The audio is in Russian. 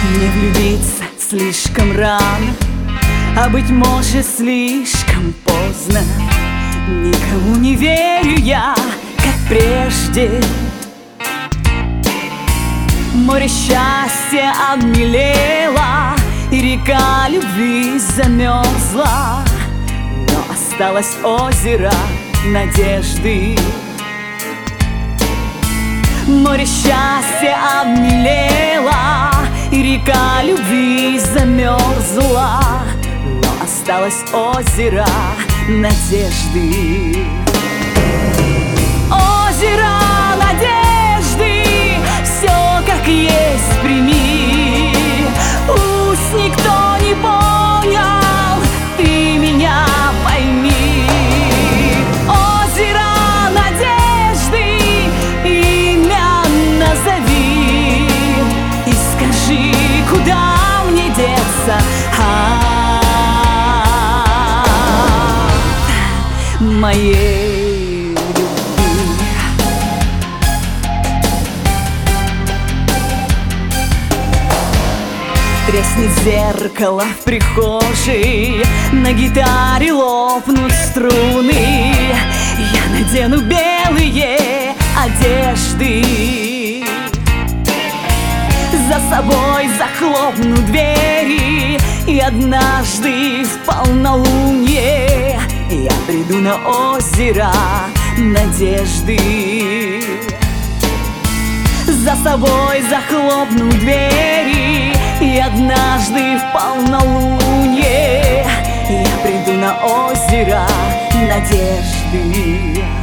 Мне влюбиться слишком рано, а быть может слишком поздно. Никому не верю я, как прежде. Море счастья обмелело, и река любви замерзла, но осталось озеро надежды. Море счастья обмелело, и река любви замерзла, но осталось озеро надежды. Озеро надежды, все как есть прими. Пусть никто не понял, ты меня пойми. Озеро надежды, имя назови и скажи, куда мне деться от моей любви. Треснет зеркало в прихожей, на гитаре лопнут струны. Я надену белые одежды, за собой захлопну двери, и однажды в полнолуние я приду на озеро надежды. За собой захлопну двери, и однажды в полнолуние я приду на озеро надежды.